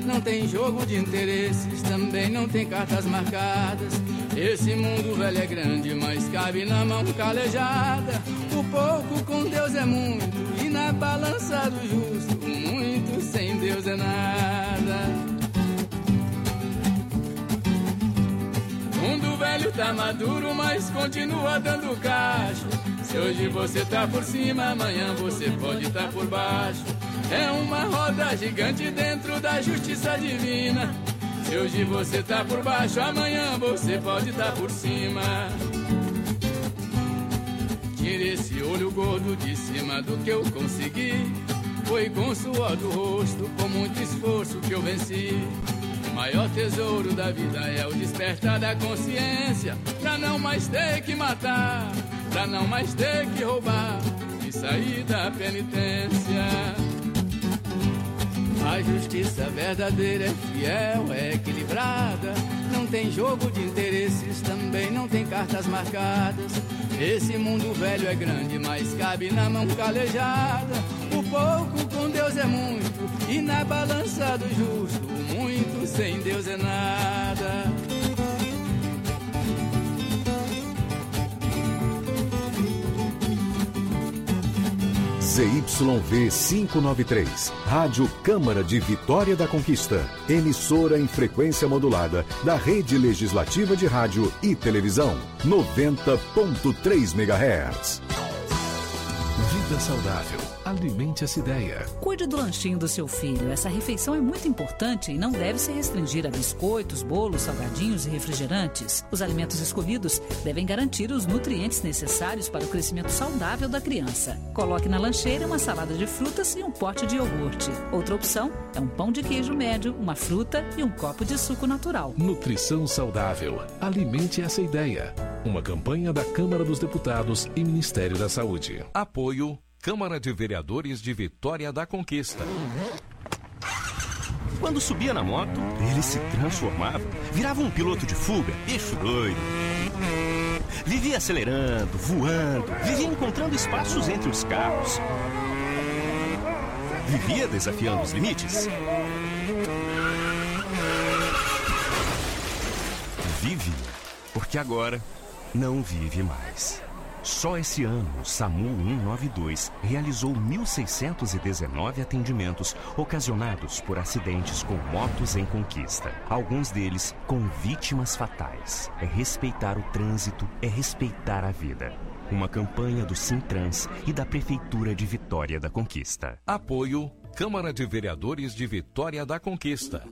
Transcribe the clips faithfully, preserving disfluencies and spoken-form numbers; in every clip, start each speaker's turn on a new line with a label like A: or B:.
A: não tem jogo de interesses, também não tem cartas marcadas. Esse mundo velho é grande, mas cabe na mão calejada. O pouco com Deus é muito, e na balança do justo, muito sem Deus é nada. O mundo velho tá maduro, mas continua dando cacho. Se hoje você tá por cima, amanhã você pode tá por baixo. É uma roda gigante dentro da justiça divina. Se hoje você tá por baixo, amanhã você pode tá por cima. Tire esse olho gordo de cima do que eu consegui. Foi com o suor do rosto, com muito esforço que eu venci. O maior tesouro da vida é o despertar da consciência, pra não mais ter que matar, pra não mais ter que roubar e sair da penitência. A justiça verdadeira é fiel, é equilibrada. Não tem jogo de interesses, também não tem cartas marcadas. Esse mundo velho é grande, mas cabe na mão calejada. O pouco com Deus é muito, e na balança do justo, muito sem Deus é nada.
B: Z Y V quinhentos e noventa e três, Rádio Câmara de Vitória da Conquista, emissora em frequência modulada da Rede Legislativa de Rádio e Televisão, noventa ponto três megahertz. Vida saudável. Alimente essa ideia.
C: Cuide do lanchinho do seu filho. Essa refeição é muito importante e não deve se restringir a biscoitos, bolos, salgadinhos e refrigerantes. Os alimentos escolhidos devem garantir os nutrientes necessários para o crescimento saudável da criança. Coloque na lancheira uma salada de frutas e um pote de iogurte. Outra opção é um pão de queijo médio, uma fruta e um copo de suco natural.
B: Nutrição saudável. Alimente essa ideia. Uma campanha da Câmara dos Deputados e Ministério da Saúde. Apoio Câmara de Vereadores de Vitória da Conquista.
D: Quando subia na moto, ele se transformava, virava um piloto de fuga, bicho doido. Vivia acelerando, voando, vivia encontrando espaços entre os carros. Vivia desafiando os limites. Vive, porque agora não vive mais. Só esse ano, o SAMU cento e noventa e dois realizou mil seiscentos e dezenove atendimentos ocasionados por acidentes com motos em conquista. Alguns deles com vítimas fatais. É respeitar o trânsito, é respeitar a vida. Uma campanha do Sintrans e da Prefeitura de Vitória da Conquista.
B: Apoio Câmara de Vereadores de Vitória da Conquista.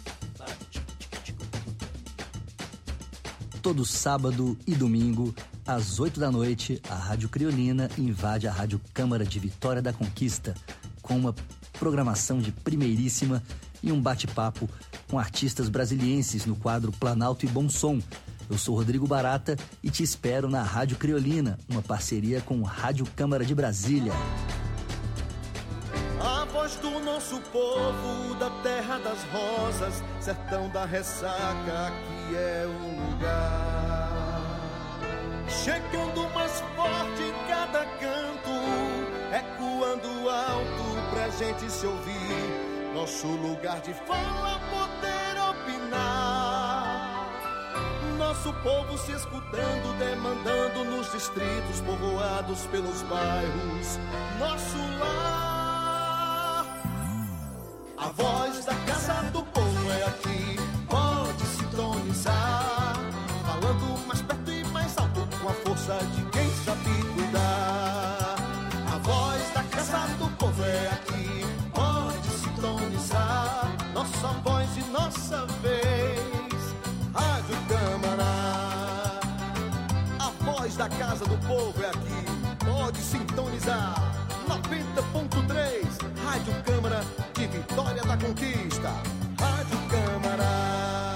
E: Todo sábado e domingo, às oito da noite, a Rádio Criolina invade a Rádio Câmara de Vitória da Conquista com uma programação de primeiríssima e um bate-papo com artistas brasilienses no quadro Planalto e Bom Som. Eu sou Rodrigo Barata e te espero na Rádio Criolina, uma parceria com Rádio Câmara de Brasília.
F: A voz do nosso povo, da terra das rosas, sertão da ressaca, aqui é o lugar. Chegando mais forte em cada canto, ecoando alto pra gente se ouvir. Nosso lugar de fala, poder opinar. Nosso povo se escutando, demandando nos distritos, povoados pelos bairros. Nosso lar. A voz da Casa do Povo é aqui, pode sintonizar. Falando mais perto e mais alto, com a força de quem sabe cuidar. A voz da Casa do Povo é aqui, pode sintonizar. Nossa voz e nossa vez, Rádio Câmara. A voz da Casa do Povo é aqui, pode sintonizar. noventa ponto três, Rádio Câmara de Vitória da Conquista. Rádio Câmara.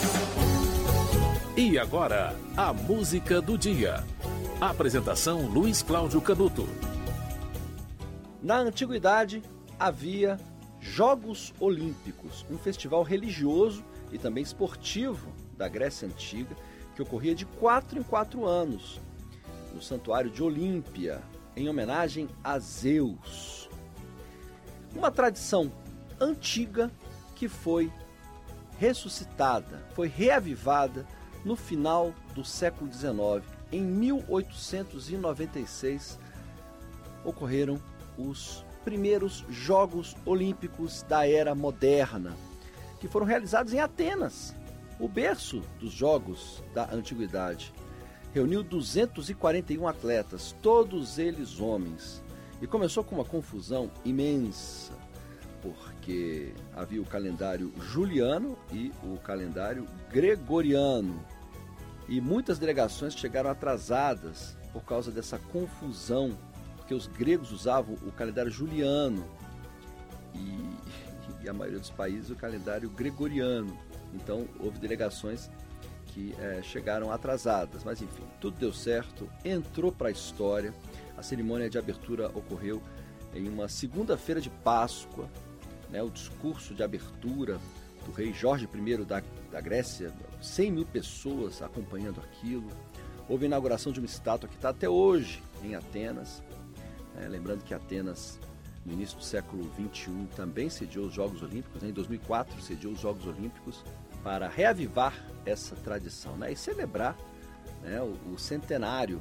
B: E agora, a música do dia. Apresentação Luiz Cláudio Canuto.
G: Na antiguidade, havia Jogos Olímpicos, um festival religioso e também esportivo da Grécia Antiga, que ocorria de quatro em quatro anos, no Santuário de Olímpia, em homenagem a Zeus. Uma tradição antiga que foi ressuscitada, foi reavivada no final do século dezenove. Em mil oitocentos e noventa e seis, ocorreram os primeiros Jogos Olímpicos da Era Moderna, que foram realizados em Atenas, o berço dos Jogos da Antiguidade. Reuniu duzentos e quarenta e um atletas, todos eles homens, e começou com uma confusão imensa, porque havia o calendário juliano e o calendário gregoriano. E muitas delegações chegaram atrasadas por causa dessa confusão, porque os gregos usavam o calendário juliano e, e a maioria dos países o calendário gregoriano. Então houve delegações que é, chegaram atrasadas, mas enfim, tudo deu certo, entrou para a história. A cerimônia de abertura ocorreu em uma segunda-feira de Páscoa, né, o discurso de abertura do rei Jorge I da, da Grécia, cem mil pessoas acompanhando aquilo. Houve a inauguração de uma estátua que está até hoje em Atenas. É, lembrando que Atenas, no início do século vinte e um, também sediou os Jogos Olímpicos. Né? Em dois mil e quatro, sediou os Jogos Olímpicos para reavivar essa tradição, né? E celebrar, né, o, o centenário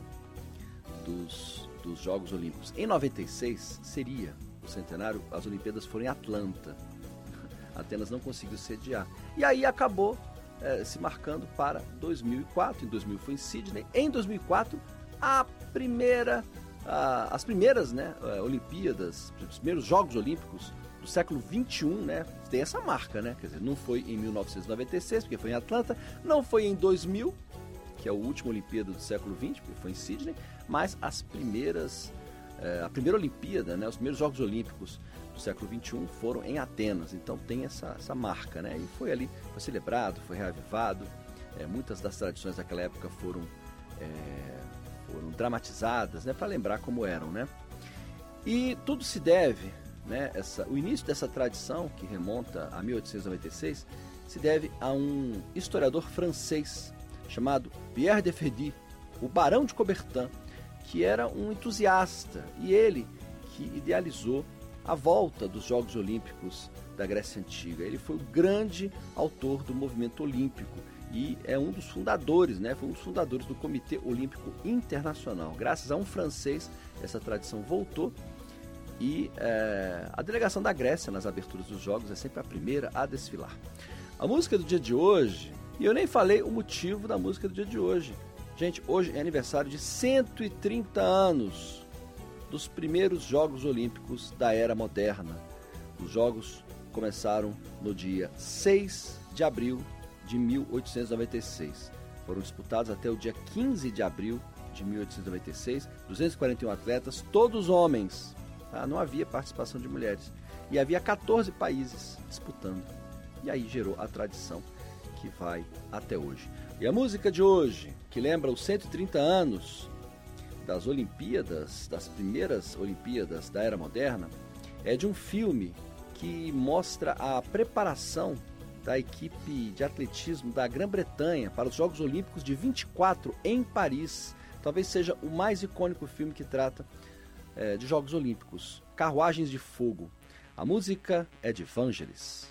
G: dos, dos Jogos Olímpicos. Em noventa e seis, seria o centenário, as Olimpíadas foram em Atlanta. Atenas não conseguiu sediar. E aí acabou é, se marcando para dois mil e quatro. Em dois mil foi em Sydney. Em dois mil e quatro, a primeira, a, as primeiras, né, Olimpíadas, os primeiros Jogos Olímpicos do século vinte e um, né, tem essa marca, né? Quer dizer, não foi em mil novecentos e noventa e seis, porque foi em Atlanta, não foi em dois mil, que é o último Olimpíada do século vinte, porque foi em Sydney, mas as primeiras, é, a primeira Olimpíada, né, os primeiros Jogos Olímpicos do século vinte e um foram em Atenas, então tem essa, essa marca, né? E foi ali, foi celebrado, foi reavivado, é, muitas das tradições daquela época foram, é, foram dramatizadas, né, para lembrar como eram, né? E tudo se deve, né, essa, o início dessa tradição, que remonta a mil oitocentos e noventa e seis, se deve a um historiador francês chamado Pierre de Ferdi, o Barão de Coubertin, que era um entusiasta, e ele que idealizou a volta dos Jogos Olímpicos da Grécia Antiga. Ele foi o grande autor do movimento olímpico e é um dos fundadores, né, foi um dos fundadores do Comitê Olímpico Internacional. Graças a um francês, essa tradição voltou. E é, a delegação da Grécia nas aberturas dos Jogos é sempre a primeira a desfilar. A música do dia de hoje, e eu nem falei o motivo da música do dia de hoje. Gente, hoje é aniversário de cento e trinta anos dos primeiros Jogos Olímpicos da Era Moderna. Os Jogos começaram no dia seis de abril de mil oitocentos e noventa e seis. Foram disputados até o dia quinze de abril de mil oitocentos e noventa e seis. duzentos e quarenta e um atletas, todos homens. Tá? Não havia participação de mulheres. E havia quatorze países disputando. E aí gerou a tradição que vai até hoje. E a música de hoje, que lembra os cento e trinta anos das Olimpíadas, das primeiras Olimpíadas da Era Moderna, é de um filme que mostra a preparação da equipe de atletismo da Grã-Bretanha para os Jogos Olímpicos de vinte e quatro em Paris. Talvez seja o mais icônico filme que trata é, de Jogos Olímpicos, Carruagens de Fogo. A música é de Vangelis.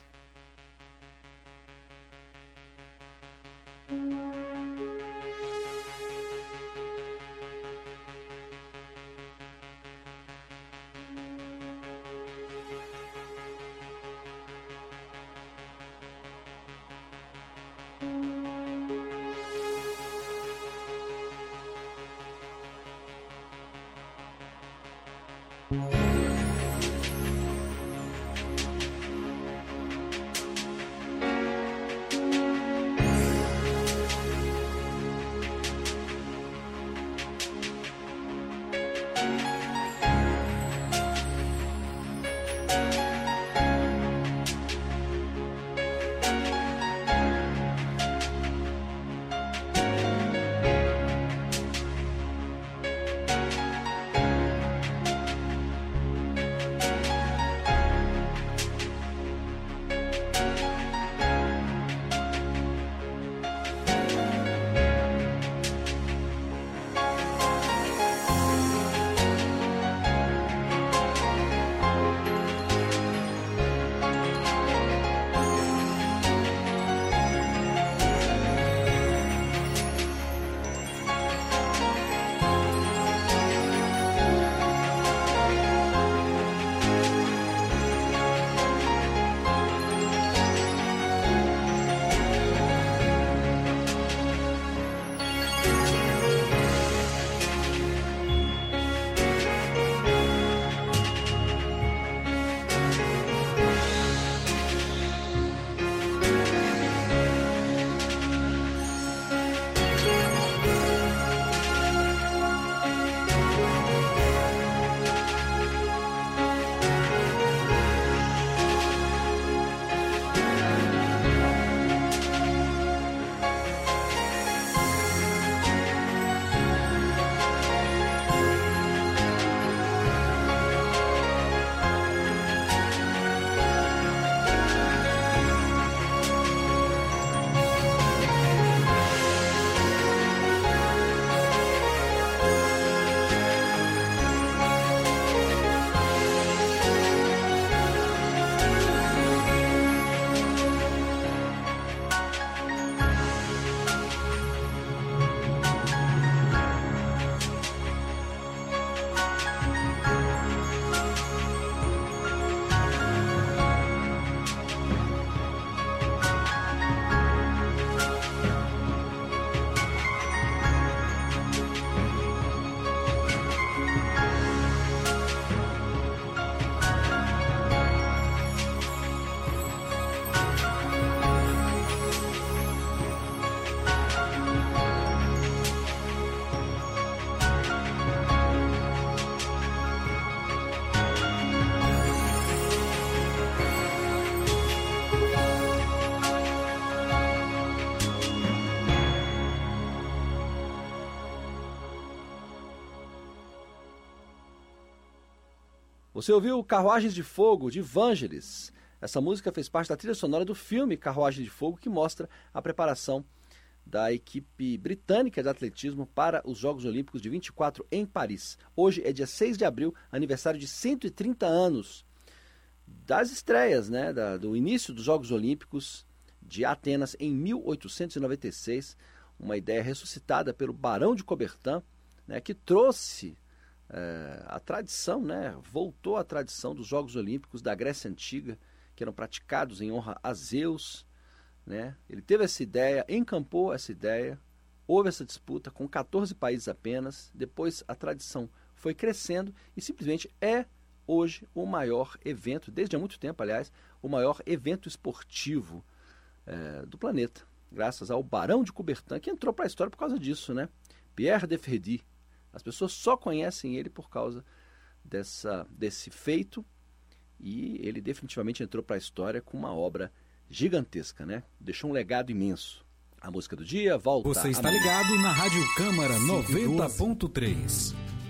G: Você ouviu Carruagens de Fogo, de Vangelis. Essa música fez parte da trilha sonora do filme Carruagem de Fogo, que mostra a preparação da equipe britânica de atletismo para os Jogos Olímpicos de vinte e quatro em Paris. Hoje é dia seis de abril, aniversário de cento e trinta anos das estreias, né, da, do início dos Jogos Olímpicos de Atenas em mil oitocentos e noventa e seis, uma ideia ressuscitada pelo Barão de Coubertin, né, que trouxe é, a tradição, né, voltou à tradição dos Jogos Olímpicos da Grécia Antiga, que eram praticados em honra a Zeus. Né? Ele teve essa ideia, encampou essa ideia, houve essa disputa com quatorze países apenas, depois a tradição foi crescendo e simplesmente é hoje o maior evento, desde há muito tempo, aliás, o maior evento esportivo é, do planeta, graças ao Barão de Coubertin, que entrou para a história por causa disso, né? Pierre de Ferdi. As pessoas só conhecem ele por causa dessa, desse feito, e ele definitivamente entrou para a história com uma obra gigantesca, né? Deixou um legado imenso. A música do dia volta.
H: Você está amanhã. Ligado na Rádio Câmara noventa ponto três.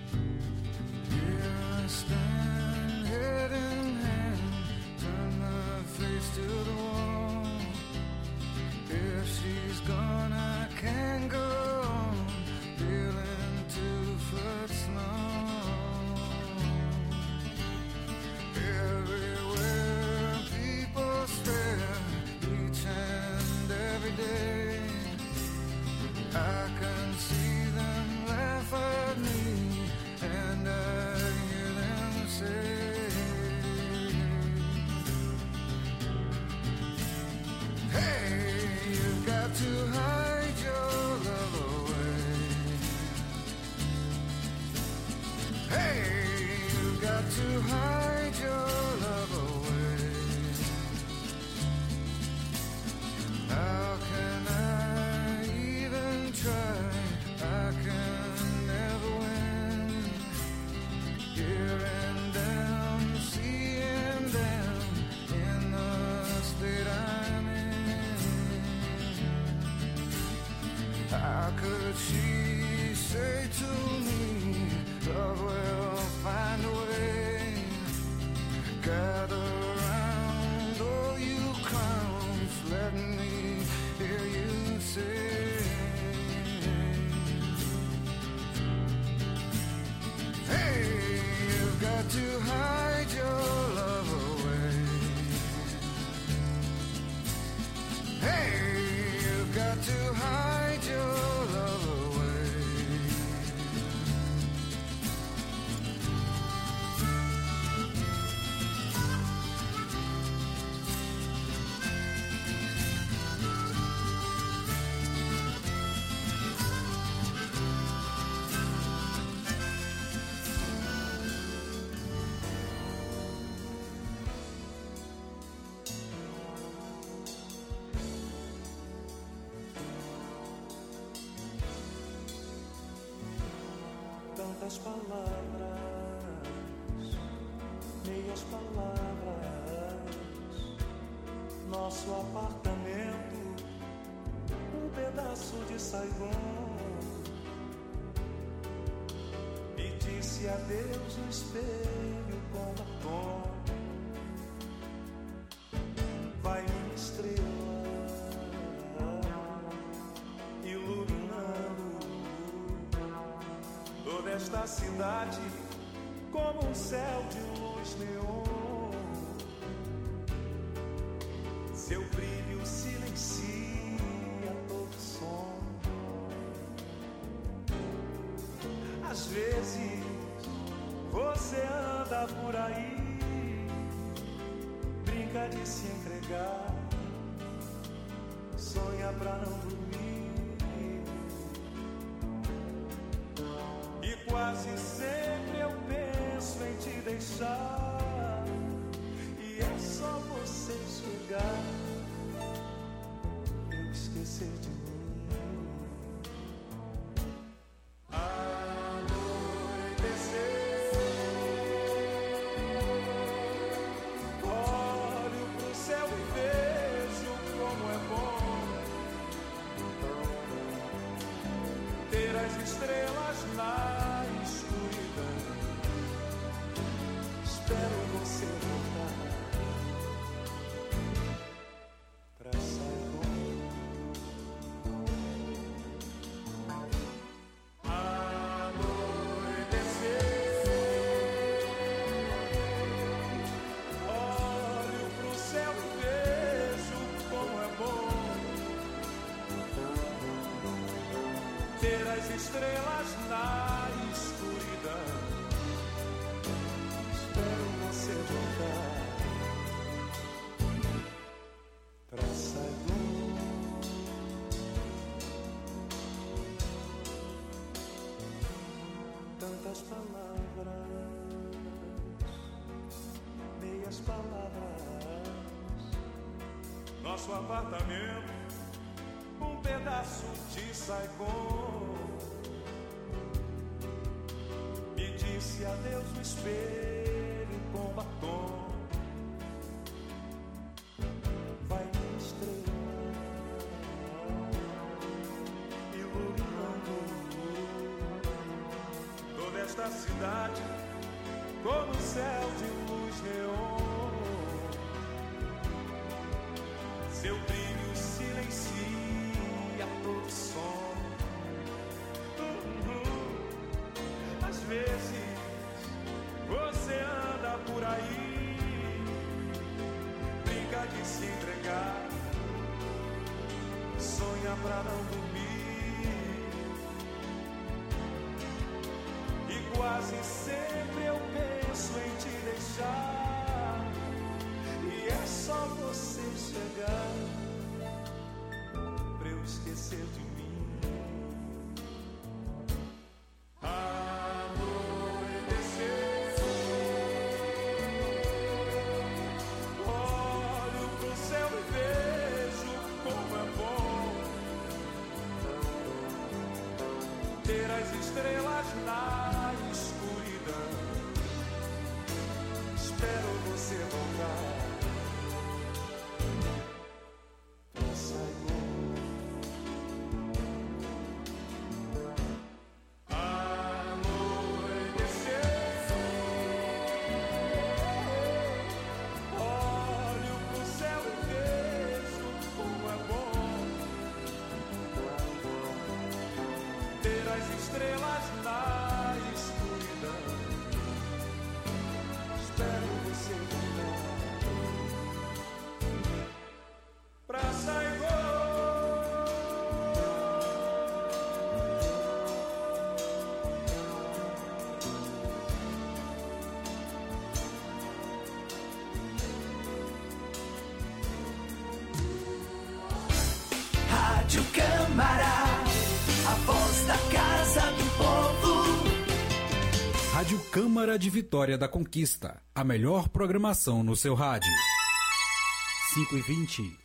I: Tantas palavras, meias palavras, nosso apartamento, um pedaço de Saigon, e disse adeus no espelho com batom. Vai minha estrela, iluminando toda esta cidade como um céu de luz neon. Seu brilho silencia todo som. Às vezes você anda por aí, brinca de se entregar, sonha pra não dormir. Quase sempre eu penso em te deixar, e é só você chegar, eu esquecer de mim. Olho pro céu e vejo como é bom ter as estrelas na as estrelas na escuridão. Espero você voltar pra Saigon. Tantas palavras, meias palavras. Nosso apartamento, um pedaço de Saigon. Me disse adeus no espelho com batom. Vai minha estrela, iluminando toda esta cidade como um céu de luz neon. Seu brilho silencia todo som. Uhum. Às vezes você anda por aí, brinca de se entregar, sonha pra não dormir. E quase sempre eu penso em te deixar, e é só você chegar pra eu esquecer de mim. Olho pro céu e vejo como é bom ter as estrelas na escuridão. Espero você voltar.
J: Rádio Câmara, a voz da Casa do Povo.
H: Rádio Câmara de Vitória da Conquista, a melhor programação no seu rádio. cinco e vinte.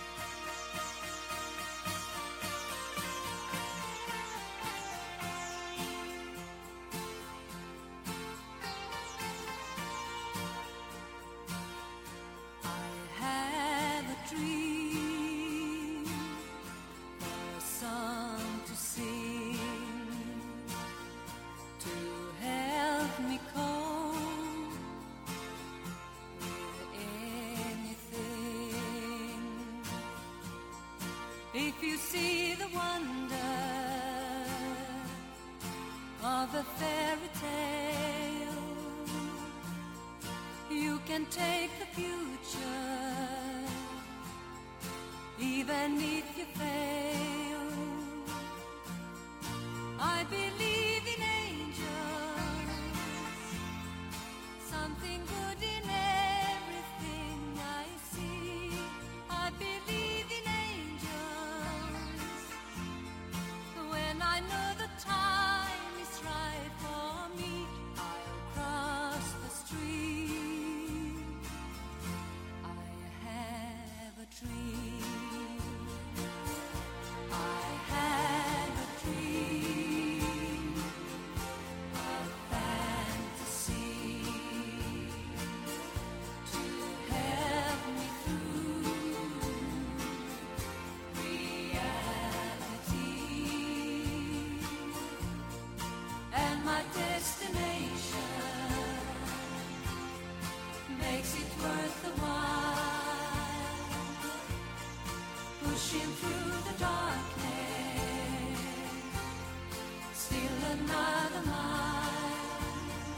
K: If you see the wonder of a fairy tale, you can take the future, even if you fail. I believe in angels, something good in everything I see. I believe in angels, when I know the time is right for me, I'll cross the street. I have a dream, I have a dream, a fantasy to help me through reality, and my destination makes it worth the while, pushing through the darkness, still another mile.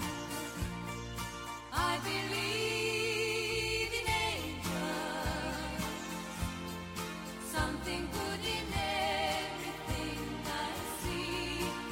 K: I believe in angels, something good in everything I see.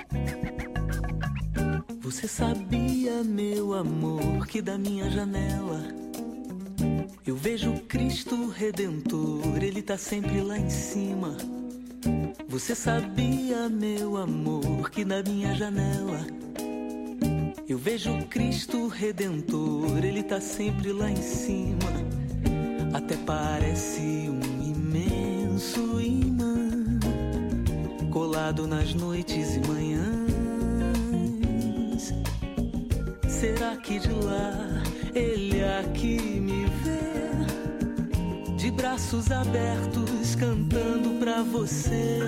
L: Você sabia, meu amor, que da minha janela eu vejo Cristo Redentor, Ele tá sempre lá em cima. Você sabia, meu amor, que da minha janela eu vejo Cristo Redentor, Ele tá sempre lá em cima. Até parece um imenso imã colado nas noites e manhãs. Será que de lá Ele aqui me vê, de braços abertos, cantando pra você?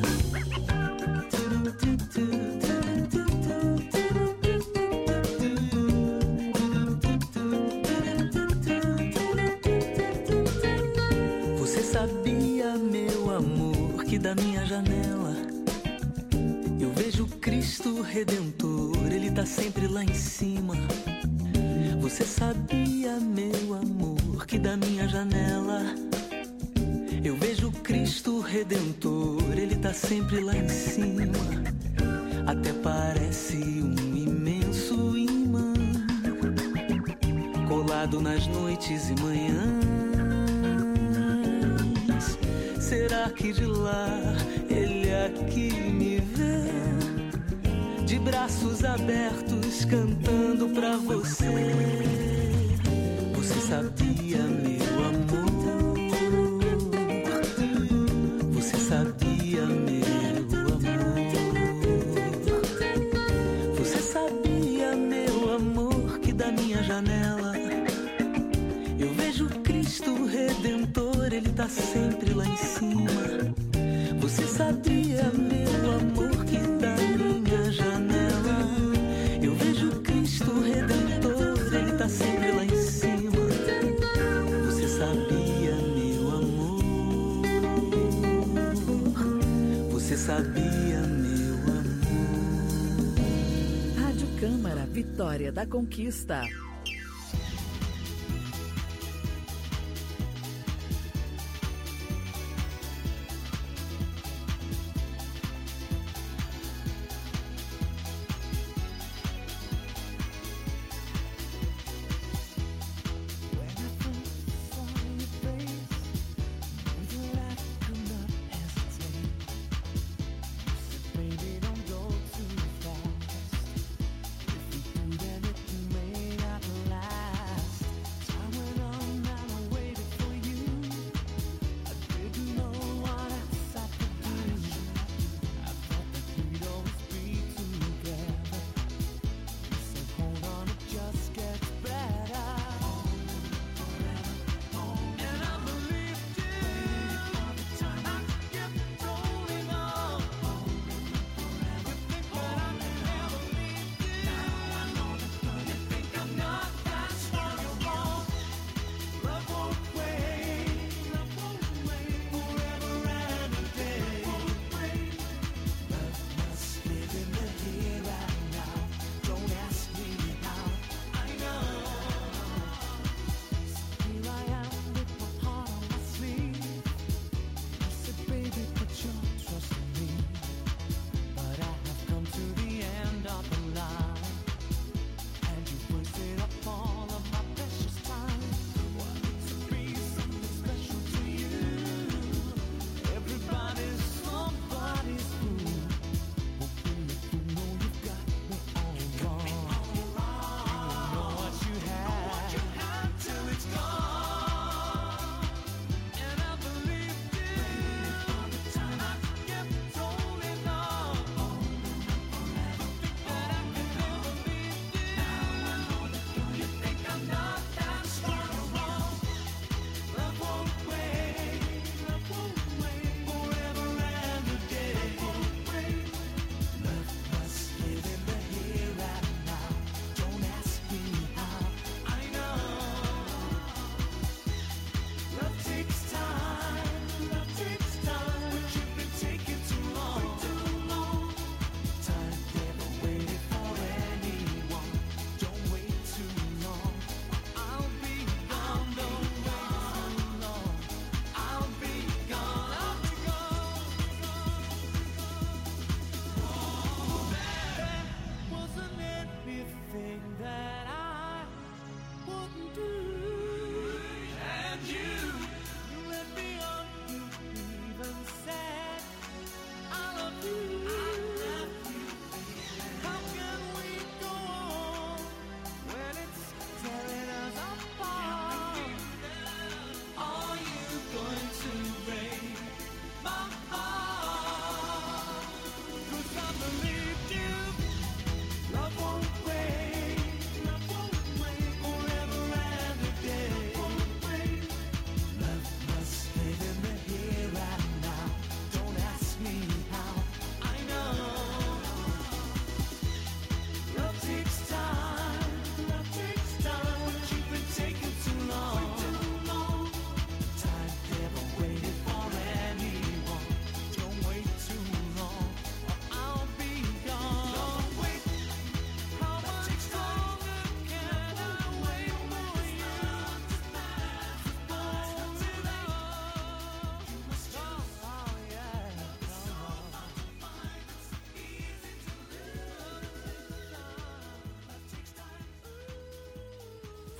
L: Você sabia, meu amor, que da minha janela eu vejo Cristo Redentor, Ele tá sempre lá em cima. Você sabia, meu amor, que da minha janela eu vejo Cristo Redentor, Ele tá sempre lá em cima. Até parece um imenso imã colado nas noites e manhãs. Será que de lá Ele aqui me vê, de braços abertos, cantando pra você? Você sabia, meu amor? Você sabia, meu amor? Você sabia, meu amor, que da minha janela eu vejo Cristo Redentor, Ele tá sempre lá em cima. Você sabia, meu amor, que da minha janela eu vejo Cristo Redentor, Ele tá sempre lá em cima. Você sabia, meu amor? Você sabia, meu amor?
M: Rádio Câmara, Vitória da Conquista.
I: Baby, don't go too fast. If you do, then it may not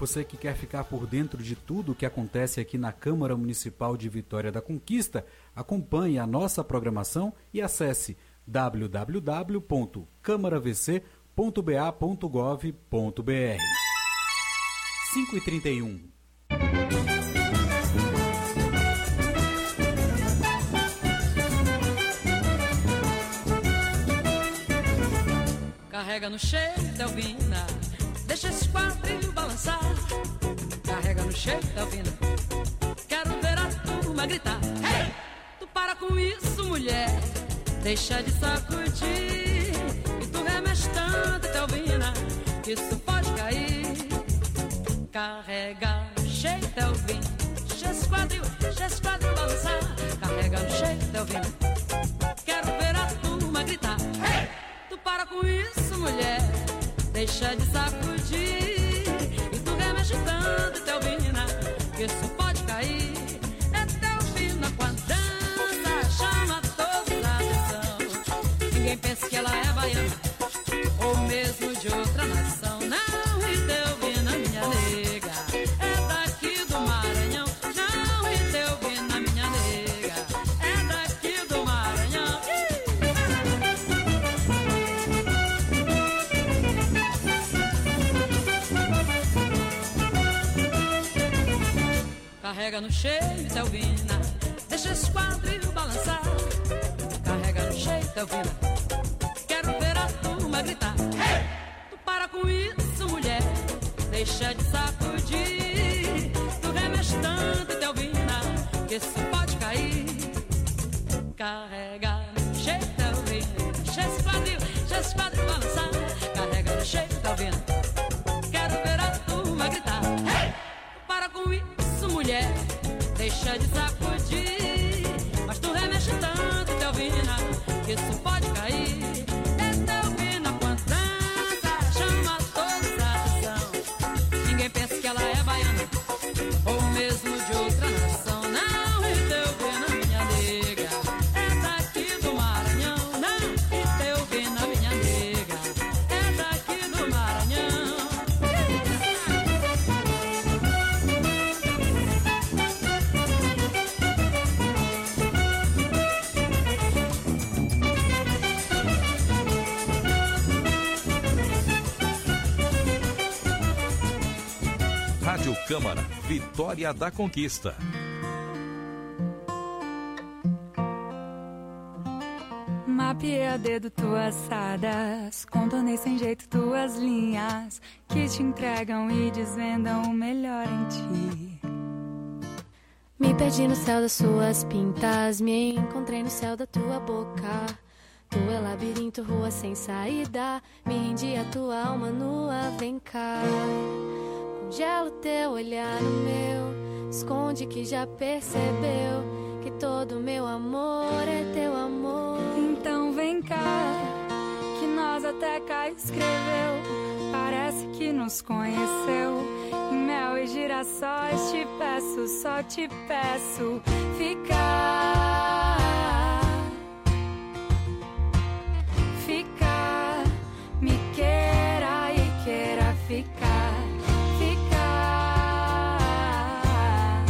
H: Você que quer ficar por dentro de tudo o que acontece aqui na Câmara Municipal de Vitória da Conquista, acompanhe a nossa programação e acesse w w w ponto câmara v c ponto b a ponto gov ponto b r. cinco e trinta e um.
N: Carrega no cheio, Delvina, deixa esse quadrilho balançar. Carrega no cheio, Delvina, quero ver a turma gritar. Hey! Tu para com isso, mulher, deixa de sacudir. E tu remexe tanto, Delvina, que isso pode cair. Carrega no cheio, Delvina, deixa esse quadrilho, deixa esse quadrilho balançar. Carrega no cheio, Delvina, quero ver a turma gritar. Hey! Tu para com isso, mulher, deixa de sacudir. E tu remexe tanto, Delvina, que isso pode cair. É Delvina com a dança, chama todos a atenção. Ninguém pensa que ela é baiana, ou mesmo de outra nação. Não, e Delvina, minha nega, é daqui do Maranhão. Não, e Delvina, minha nega, é daqui do Maranhão. Carrega no cheio, Delvina, deixa esse quadrilho balançar. Carrega no cheio, Delvina, quero ver a turma gritar. Hey! Tu para com isso, mulher, deixa de sacudir. Tu remexe tanto, Delvina, que isso pode cair. Carrega no cheio, Delvina, deixa esse quadrilho, deixa esse quadrilho balançar. Carrega no cheio, Delvina, quero ver a turma gritar. Hey! Tu para com isso, mulher, deixa de sacudir. Mas tu remexe tanto, Delvina, que isso pode cair. É Delvina com a dança, chama todos a atenção. Ninguém pensa que ela é baiana, ou mesmo de outra nação. Não, e Delvina, minha nega, é daqui do Maranhão. Não, e Delvina, minha nega, é daqui do Maranhão.
O: Rádio Câmara, Vitória da Conquista.
P: Mapeei a dedo tuas sadas, contornei sem jeito tuas linhas, que te entregam e desvendam o melhor em ti.
Q: Me perdi no céu das suas pintas, me encontrei no céu da tua boca. Tu é labirinto, rua sem saída, me rendi a tua alma nua, vem cá. Congela o teu olhar no meu, esconde que já percebeu que todo meu amor é teu amor.
P: Então vem cá, que nós até cá escreveu, parece que nos conheceu. Em mel e girassóis te peço, só te peço ficar. Ficar, me queira e queira ficar. Ficar,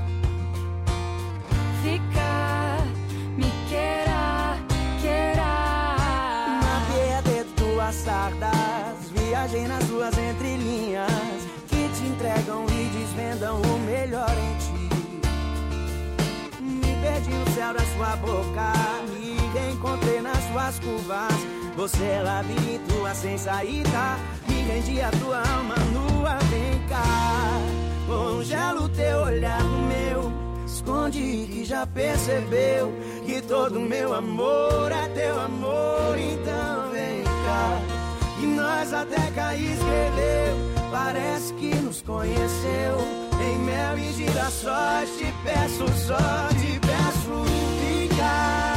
P: ficar, me queira, queira.
R: Mapeei a dedo tuas sardas, viajei nas tuas entrelinhas, que te entregam e desvendam o melhor em ti. Me perdi no céu da sua boca, me reencontrei nas suas curvas. Você é labirinto, a sem saída, me rendi a tua alma nua, vem cá. Congela o teu olhar no meu, esconde que já percebeu que todo meu amor é teu amor. Então vem cá, que nós até cá escreveu, parece que nos conheceu. Em mel e girassóis te peço, só te peço ficar.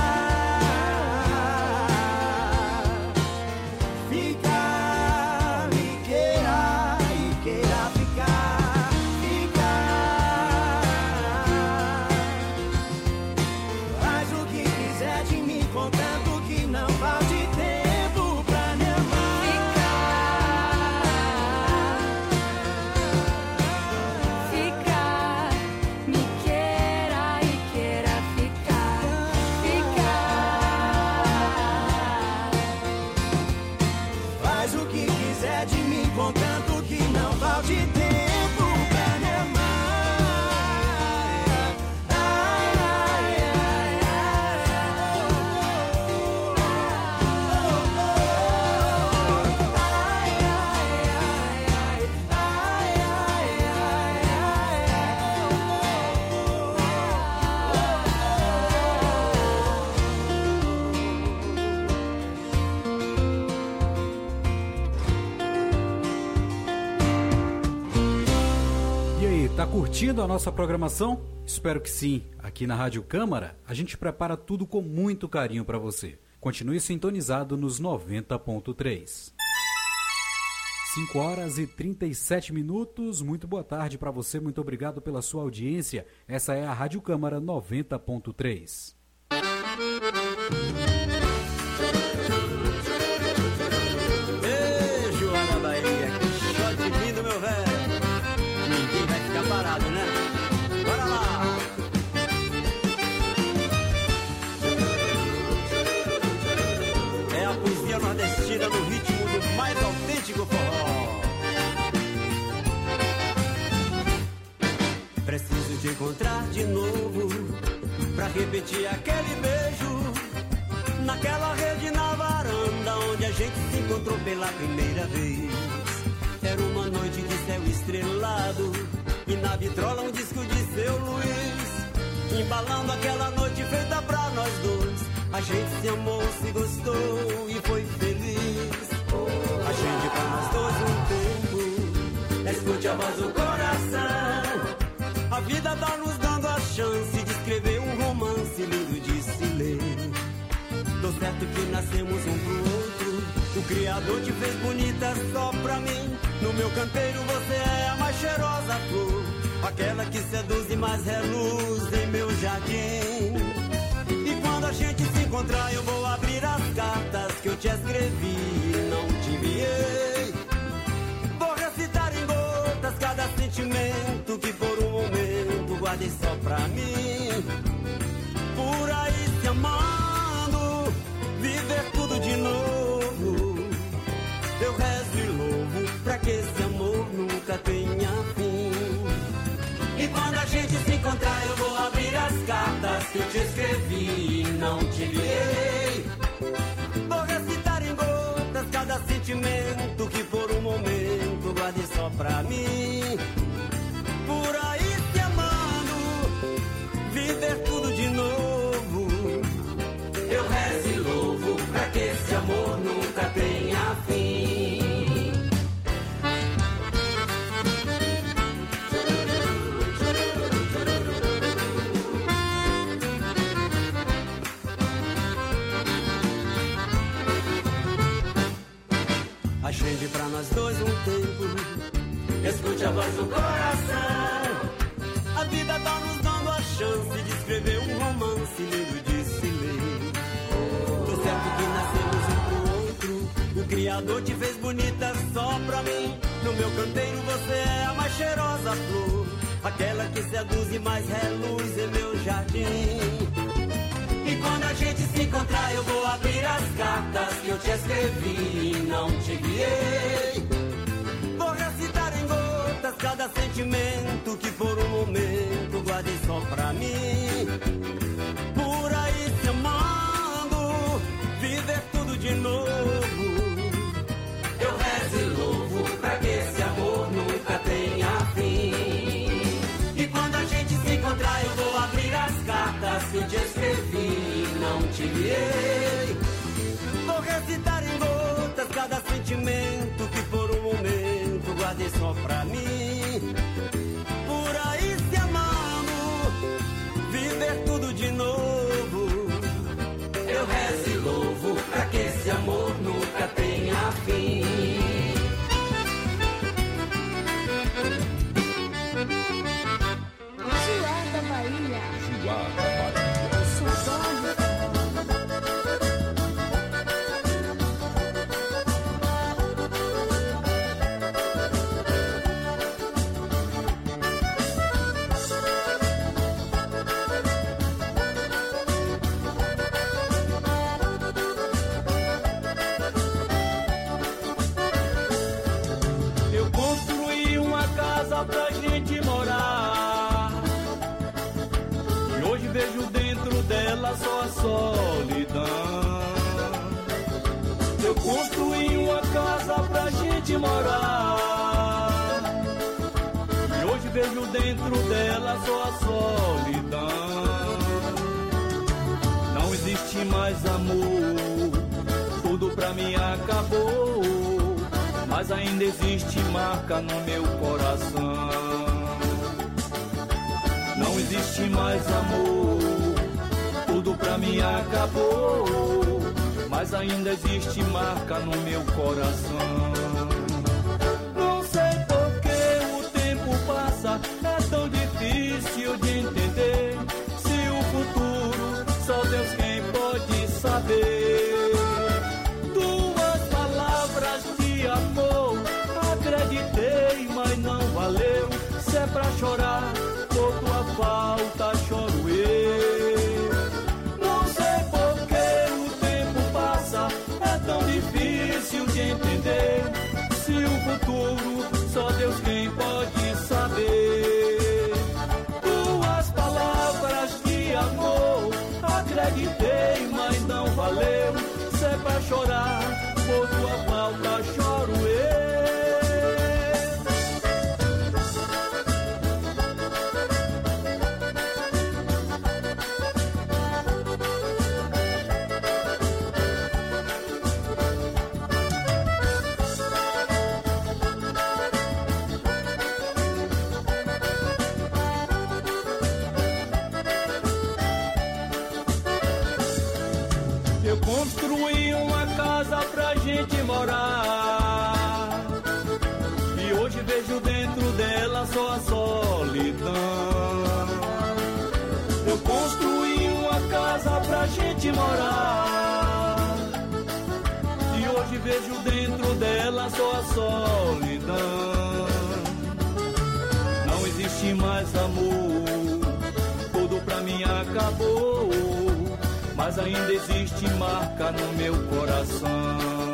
R: faz o que quiser de mim, contanto que não falte tempo pra me amar. Ai, ai, ai,
H: Tá curtindo a nossa programação? Espero que sim. Aqui na Rádio Câmara, a gente prepara tudo com muito carinho para você. Continue sintonizado nos noventa ponto três. cinco horas e trinta e sete minutos. Muito boa tarde para você. Muito obrigado pela sua audiência. Essa é a Rádio Câmara noventa ponto três.
S: Ei, Joana Bahia, que shot lindo, meu velho. Ninguém vai ficar parado, né? Bora lá! É a poesia nordestina no ritmo do mais autêntico forró. Preciso te encontrar de novo pra repetir aquele beijo naquela rede na varanda onde a gente se encontrou pela primeira vez. Era uma noite de céu estrelado e na vitrola um disco de seu Luiz, embalando aquela noite feita pra nós dois. A gente se amou, se gostou e foi feliz. A gente pra nós dois um tempo. Escute a voz do coração. A vida tá nos dando a chance de escrever um romance lindo de se ler. Tô certo que nascemos um pro outro. O Criador te fez bonita só pra mim. No meu canteiro você é a mais cheirosa flor, aquela que seduz e mais reluz em meu jardim. E quando a gente se encontrar eu vou abrir as cartas que eu te escrevi e não te enviei. Vou recitar em gotas cada sentimento que por um momento guardei só pra mim. Por aí se amando, viver tudo de novo. Eu rezo e louvo pra que esse amor nunca tenha fim. E quando a gente se encontrar eu vou abrir as cartas que eu te escrevi e não te enviei. Vou recitar em gotas cada sentimento que por um momento guardei só pra mim. Por aí se amando, viver tudo de novo. Eu rezo e louvo pra que esse amor nunca tenha fim. A gente pra nós dois um tempo. Escute a voz do coração. A vida tá nos dando a chance de escrever um romance lindo de se ler. Tô certo que nascemos um pro outro. O Criador te fez bonita só pra mim. No meu canteiro você é a mais cheirosa flor, aquela que seduz e mais reluz em meu jardim. E quando a gente se encontrar eu vou abrir as cartas que eu te escrevi e não te enviei. Vou recitar em gotas cada sentimento que por um momento guardei só pra mim. Por aí se amando, viver tudo de novo. Eu rezo e louvo pra que esse amor nunca tenha fim. E quando a gente se encontrar eu vou abrir as cartas que eu te escrevi e não te enviei. Vou recitar em gotas cada sentimento que por um momento guardei só pra mim. Por aí se amando, viver tudo de novo. Eu rezo e louvo pra que esse amor nunca tenha fim.
K: Joá da Bahia.
B: Joá da Bahia.
T: solidão. Eu construí uma casa pra gente morar, e hoje vejo dentro dela só a solidão. Não existe mais amor, tudo pra mim acabou, mas ainda existe marca no meu coração. Não existe mais amor, tudo pra mim acabou, mas ainda existe marca no meu coração. Não sei por que o tempo passa, é tão difícil de entender. Se o futuro, só Deus quem pode saber. Duas palavras de amor, acreditei, mas não valeu. Se é pra chorar, por tua falta choro eu. Não sei por que o tempo passa, é tão difícil de entender. Se o futuro, só Deus quem pode saber. Duas palavras de amor, acreditei, mas não valeu. Se é pra chorar, por tua falta choro eu. Construí uma casa pra gente morar, e hoje vejo dentro dela só a solidão. Eu construí uma casa pra gente morar, e hoje vejo dentro dela só a solidão. Não existe mais amor, tudo pra mim acabou, mas ainda existe marca no meu coração.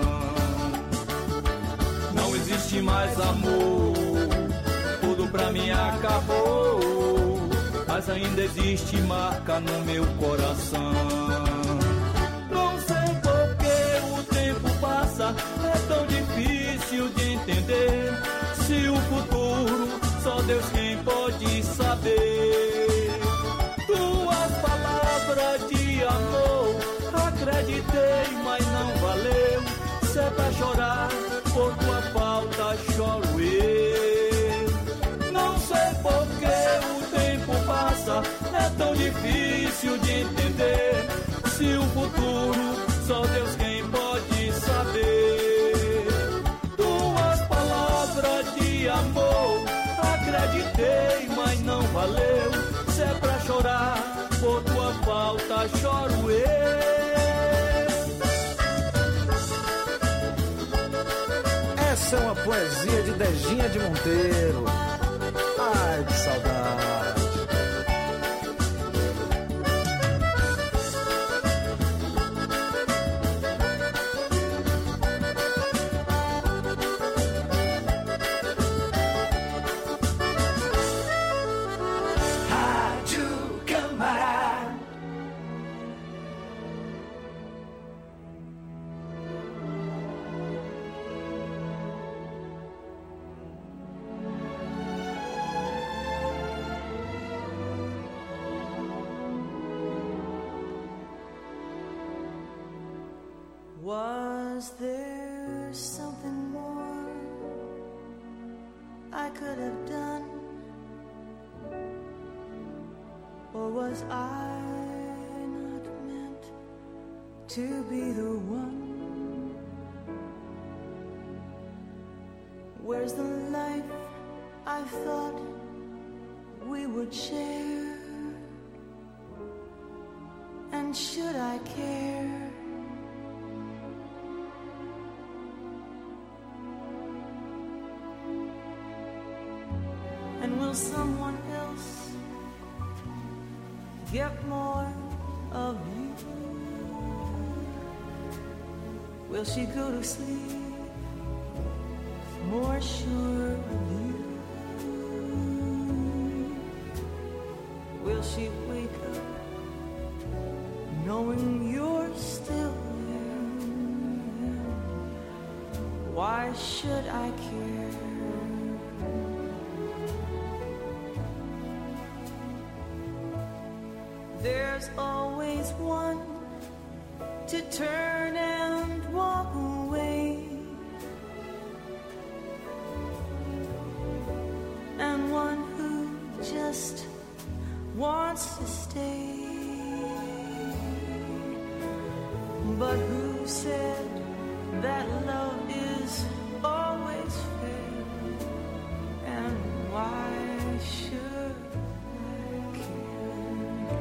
T: Não existe mais amor, tudo pra mim acabou, mas ainda existe marca no meu coração. Não sei por que o tempo passa, é tão difícil de entender. Se o futuro, só Deus quem pode saber. Duas palavras de amor, acreditei, mas não valeu. Se é pra chorar, por tua falta choro eu. Não sei por que o tempo passa, é tão difícil de entender. Se o futuro, só Deus quem pode saber. Duas palavras de amor, acreditei, mas não valeu. Se é pra chorar, por tua falta choro eu.
G: Essa é uma poesia de Dejinha de Monteiro. Ai, que saudade.
U: Was there something more I could have done? Or was I not meant to be the one? Where's the life I thought we would share? And should I care? And will someone else get more of you? Will she go to sleep more sure of you? Will she wake up knowing should I care? There's always one to turn and walk away, and one who just wants to stay. But who said that love is always fair? And why should I care?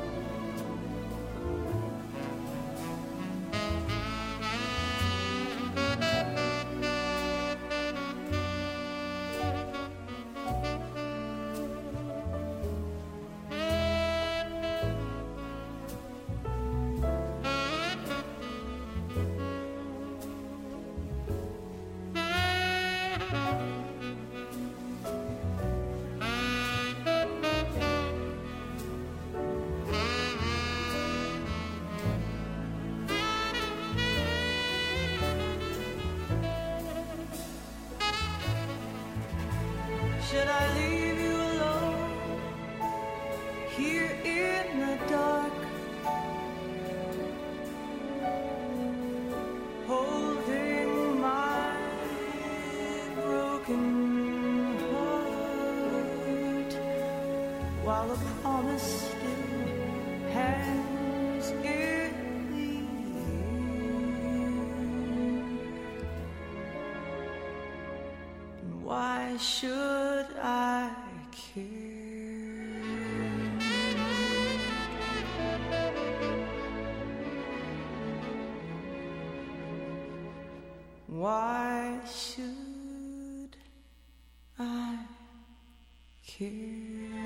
U: Should I leave you alone here in the dark, holding my broken heart, while a promise still hangs in the air? Why should I care? Why should I care?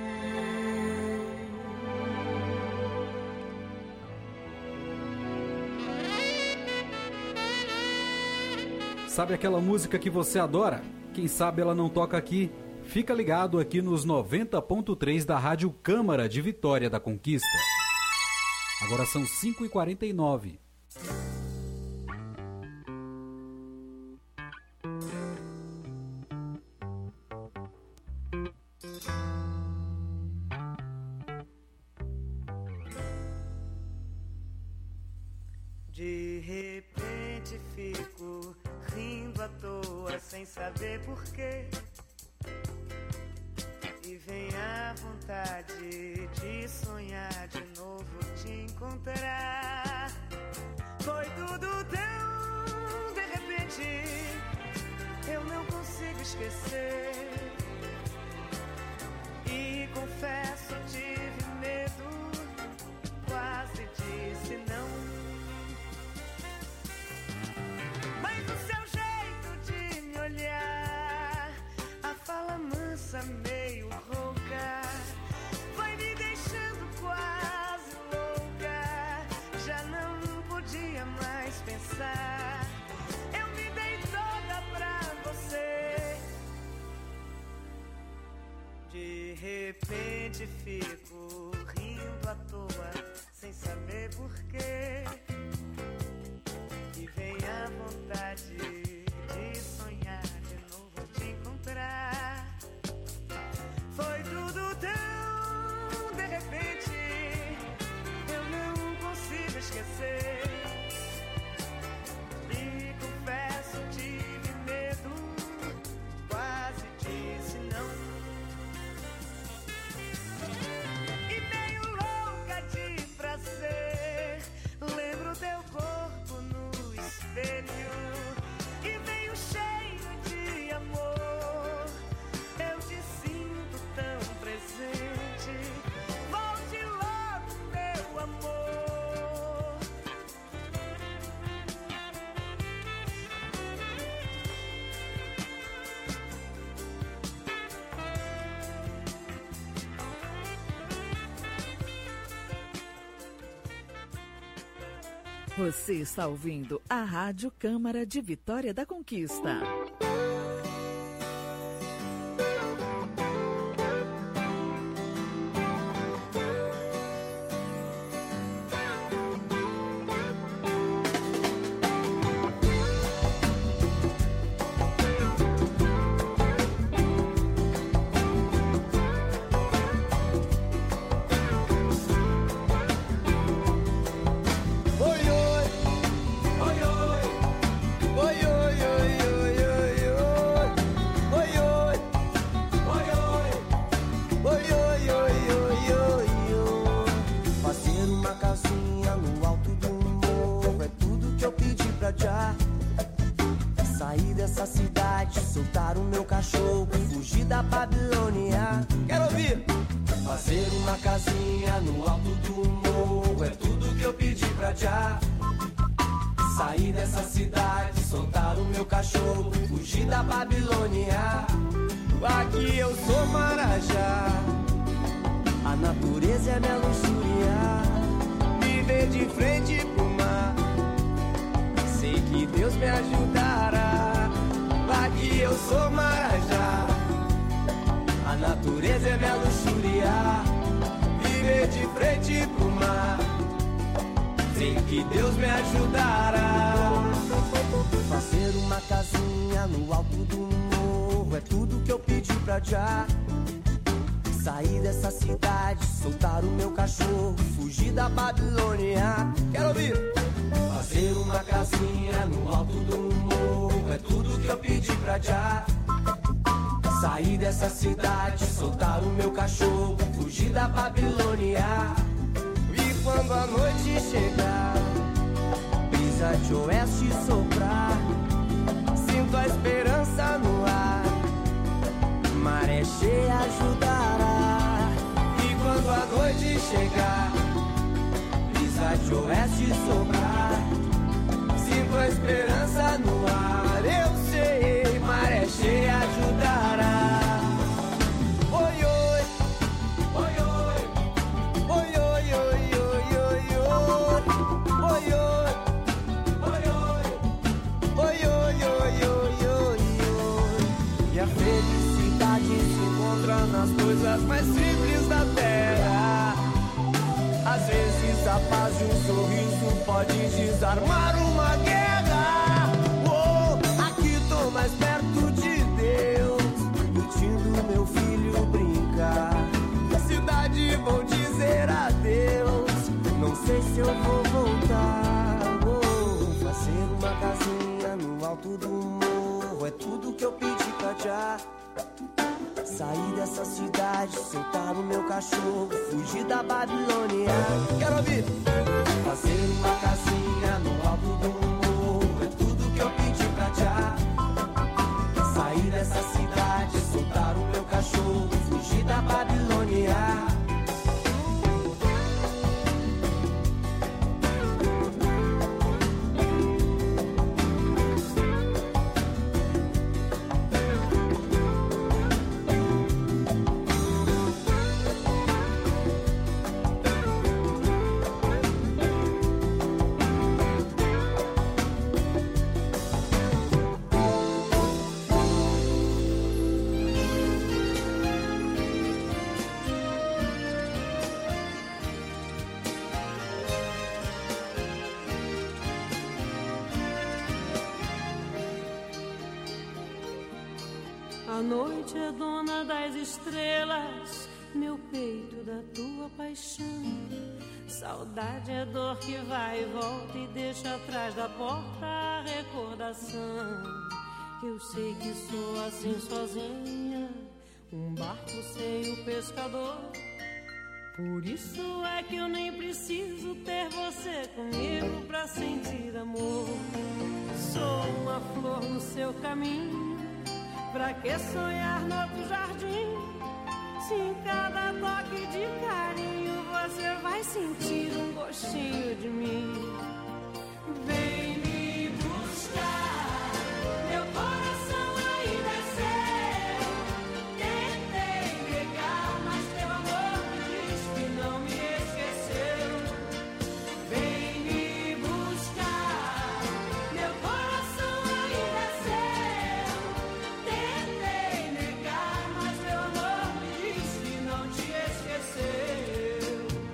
H: Sabe aquela música que você adora? Quem sabe ela não toca aqui? Fica ligado aqui nos noventa ponto três da Rádio Câmara de Vitória da Conquista. Agora são cinco e quarenta e nove.
U: De repente fico rindo à toa sem saber porquê, e vem a vontade de sonhar de novo te encontrar. Foi tudo tão de repente, eu não consigo esquecer, e confesso tive medo, quase disse não. Mas o seu jeito de me olhar, a fala mansa meio rouca, foi me deixando quase louca. Já não podia mais pensar, eu me dei toda pra você. De repente fico rindo à toa sem saber porquê, e vem a vontade de sonhar de novo te encontrar. Foi tudo tão de repente, eu não consigo esquecer, e confesso tive medo, quase disse não. E meio louca de prazer, lembro teu corpo no espelho, e veio cheio de amor, eu te sinto tão presente. Volte logo, meu amor.
M: Você está ouvindo a Rádio Câmara de Vitória da Conquista.
R: dessa cidade, soltar o meu cachorro, fugir da Babilônia. Quero ouvir! Fazer uma casinha no alto do morro, é tudo que eu pedi pra já. Sair dessa cidade, soltar o meu cachorro, fugir da Babilônia. Aqui eu sou Marajá, a natureza é minha luxúria. Viver de frente pro mar, sei que Deus me ajudará. Aqui eu sou Marajá, a natureza é minha luxúria. Viver de frente pro mar, sei que Deus me ajudará. Fazer uma casinha no alto do morro, é tudo que eu pedi pra já. Sair dessa cidade, soltar o meu cachorro, fugir da Babilônia. Quero ouvir! Fazer uma casinha no alto do morro, é tudo que eu pedi pra já. Sair dessa cidade, soltar o meu cachorro, fugir da Babilônia. E quando a noite chegar, brisa de oeste soprar, sinto a esperança no ar, maré cheia ajudará. E quando a noite chegar, brisa de oeste soprar, sinto a esperança no ar, eu sei, maré cheia ajudará. Oi, oi, oi, oi, oi, oi, oi, oi, oi, oi, oi, oi, oi, oi, oi, oi. E a felicidade se encontra nas coisas mais simples da terra. Às vezes a paz de um sorriso pode desarmar uma guerra. Oh, aqui tô mais perto de Deus, curtindo meu filho brincar. Na cidade vou dizer adeus, não sei se eu vou voltar. Oh, fazer uma casinha no alto do morro, é tudo que eu pedi pra já. Sair dessa cidade, soltar o meu cachorro, fugir da Babilônia. Quero ouvir! Fazer uma casinha no alto do morro, é tudo que eu pedi pra já. Sair dessa cidade, soltar o meu cachorro, fugir da Babilônia.
A: A noite é dona das estrelas, meu peito da tua paixão. Saudade é dor que vai e volta e deixa atrás da porta a recordação. Eu sei que sou assim sozinha, um barco sem o pescador. Por isso é que eu nem preciso ter você comigo pra sentir amor. Sou uma flor no seu caminho, pra que sonhar no outro jardim? Se em cada toque de carinho você vai sentir um gostinho de mim. Vem me buscar, meu coração ainda é seu. Tentei negar, mas teu amor me diz que não me esqueceu. Vem me buscar, meu coração ainda é seu. Tentei negar, mas teu amor me diz que não te esqueceu.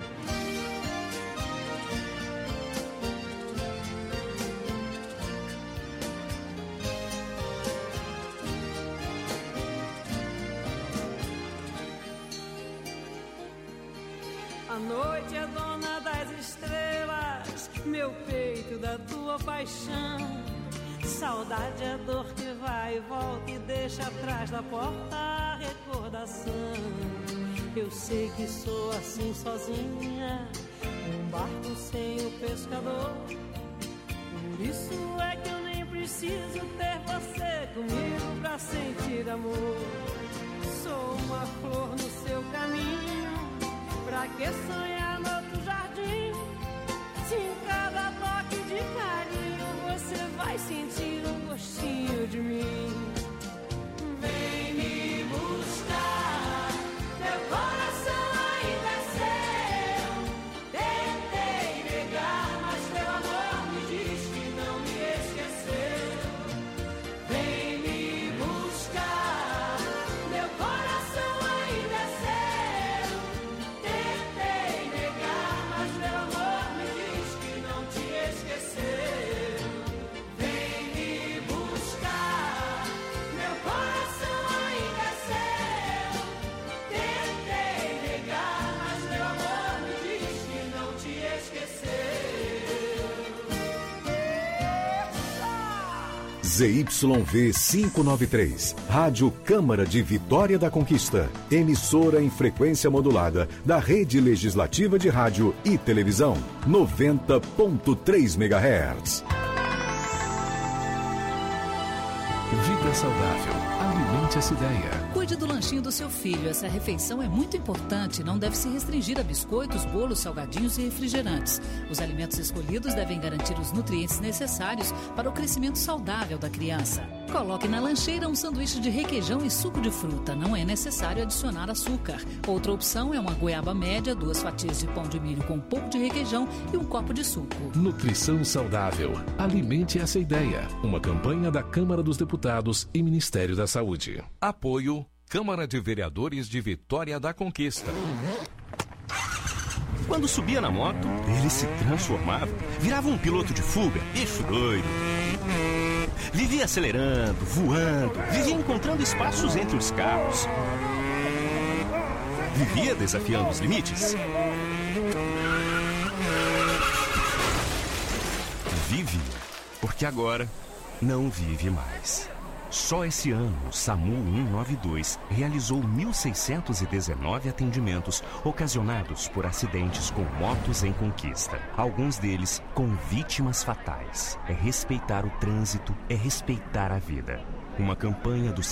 A: A noite é dona das estrelas, meu peito da tua paixão. Saudade é dor que vai e volta e deixa atrás da porta a recordação. Eu sei que sou assim sozinha, um barco sem o pescador. Por isso é que eu nem preciso preciso ter você comigo pra sentir amor. Sou uma flor no seu caminho, pra que sonhar no outro jardim? Se em cada toque de carinho você vai sentir um gostinho de mim. Vem me buscar, teu coração ainda é seu. Tentei negar, mas teu amor me diz que não me esqueceu. Vem me buscar, meu coração ainda é seu. Tentei negar, mas teu amor me diz que não te esqueceu. Vem me buscar, meu coração ainda é seu. Tentei negar, mas teu amor me diz que não te esqueceu.
B: Z Y V quinhentos e noventa e três, Rádio Câmara de Vitória da Conquista, emissora em frequência modulada da Rede Legislativa de Rádio e Televisão, noventa ponto três megahertz.
D: Vida saudável. Alimente essa ideia.
C: Cuide do lanchinho do seu filho. Essa refeição é muito importante e não deve se restringir a biscoitos, bolos, salgadinhos e refrigerantes. Os alimentos escolhidos devem garantir os nutrientes necessários para o crescimento saudável da criança. Coloque na lancheira um sanduíche de requeijão e suco de fruta. Não é necessário adicionar açúcar. Outra opção é uma goiaba média, duas fatias de pão de milho com um pouco de requeijão e um copo de suco.
D: Nutrição saudável. Alimente essa ideia. Uma campanha da Câmara dos Deputados e Ministério da Saúde.
O: Apoio Câmara de Vereadores de Vitória da Conquista.
D: Quando subia na moto, ele se transformava, virava um piloto de fuga, bicho doido. Vivia acelerando, voando, vivia encontrando espaços entre os carros. Vivia desafiando os limites. Vive, porque agora não vive mais. Só esse ano, o SAMU cento e noventa e dois realizou mil seiscentos e dezenove atendimentos ocasionados por acidentes com motos em conquista. Alguns deles com vítimas fatais. É respeitar o trânsito, é respeitar a vida. Uma campanha do